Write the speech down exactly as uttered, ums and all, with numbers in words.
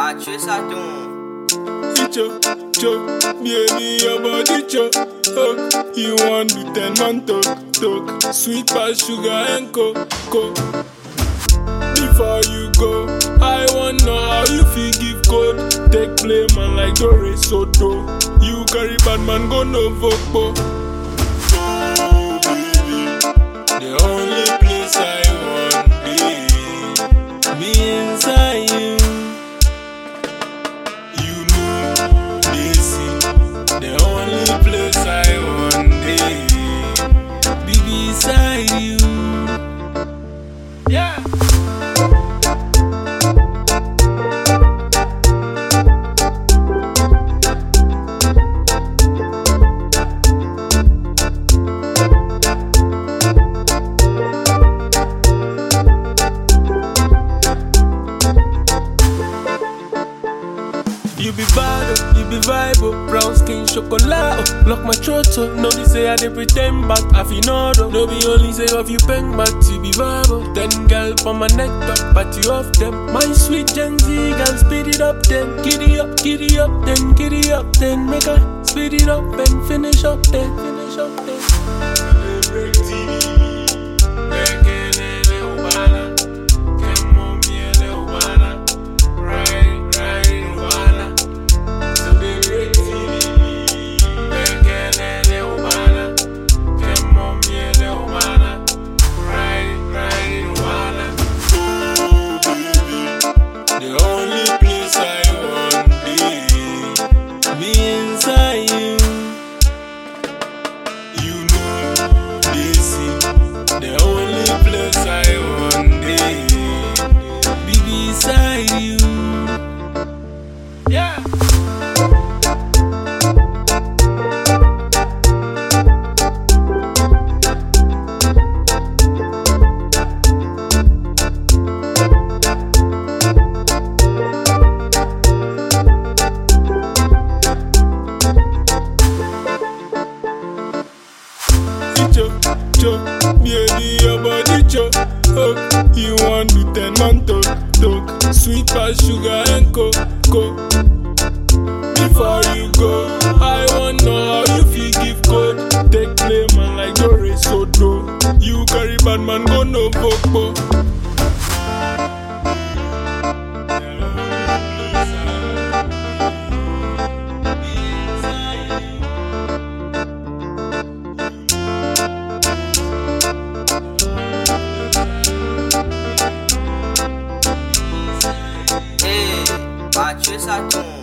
Patrice Aton. Cho, cho, baby, your body cho. Oh, you want to ten man talk, talk. Sweet past sugar and cocoa. Before you go, I want know how you feel give code. Take play man like Dore Soto. You carry bad man go no voco. Oh baby, the only place I want be, be inside you. You know this is the only place I want be, be beside you. Yeah. You be bad, oh, you be vibe, oh, brown skin chocolate, oh, lock my throat, oh. No be say I dey pretend, but I feel no, oh. No be only say of you pen, but you be vibe, oh. Ten girl on my neck, top, but you off them. My sweet Gen Z girl, speed it up then. Giddy up, giddy up then, giddy up then. Make her speed it up and finish up then, finish up then. The only place I want be, be inside you. You know this is the only place I want be, be beside you. Yeah. Cho, cho, baby, your body cho. Oh, you want to ten man talk, talk. Sweet past sugar and cocoa. Before you go, I want know how you feel give code. Take play man like Dore Soto. You carry bad man go no voco. Patrice Aton.